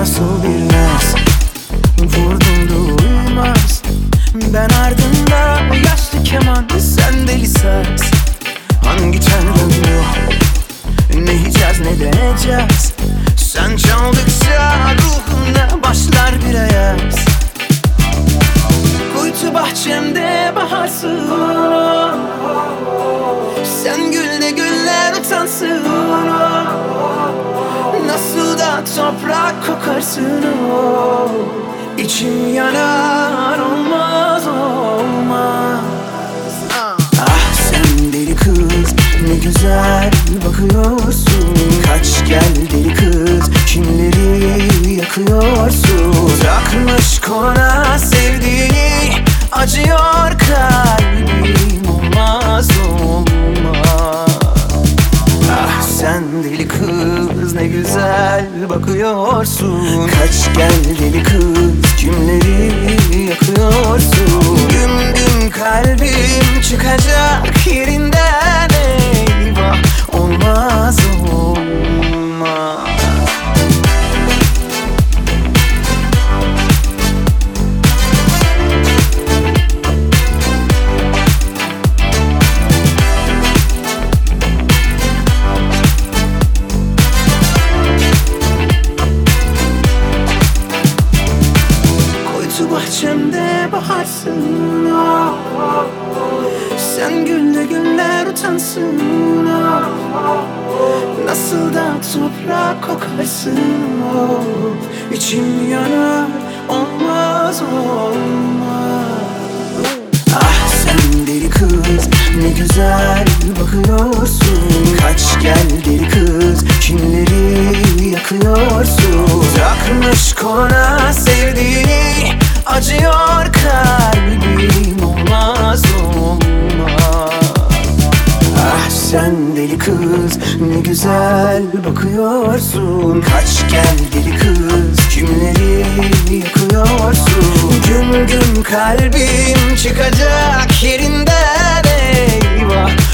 nasıl bir naz, vurdum da uymaz. Ben ardında yaşlı keman, sen deli saz. Hangi tanrım yok, ne yiyeceğiz ne deneyeceğiz. Sen çaldıkça ruhumda başlar bir ayaz. Kuytu bahçemde baharsın, sen gülde güller utansın. Nasıl da toprak kokarsın, İçim yanar, olmaz olmaz. Ah sen deli kız, ne güzel bakıyorsun. Kaç gel deli kız, kimleri yakıyorsun. Takmış koluna sevdiğini, acıyor kalbim, olmaz olmaz. Ah sen deli kız, ne güzel bakıyorsun. Kaç gel deli kız, kimleri yakıyorsun. Güm güm kalbim çıkacak yerinden, eyvah, olmaz olmaz. Bahçemde baharsın, sen gülde güller utansın. Nasıl da toprak kokarsın, İçim yanar, olmaz olmaz. Ah sen deli kız, ne güzel bakıyorsun. Kaç gel deli kız, kimleri yakıyorsun. Takmış koluna sevdiğini, acıyor kalbim, olmaz olmaz. Ah sen deli kız, ne güzel bakıyorsun. Kaç gel deli kız, kimleri yakıyorsun. Güm güm kalbim çıkacak yerinden, eyvah,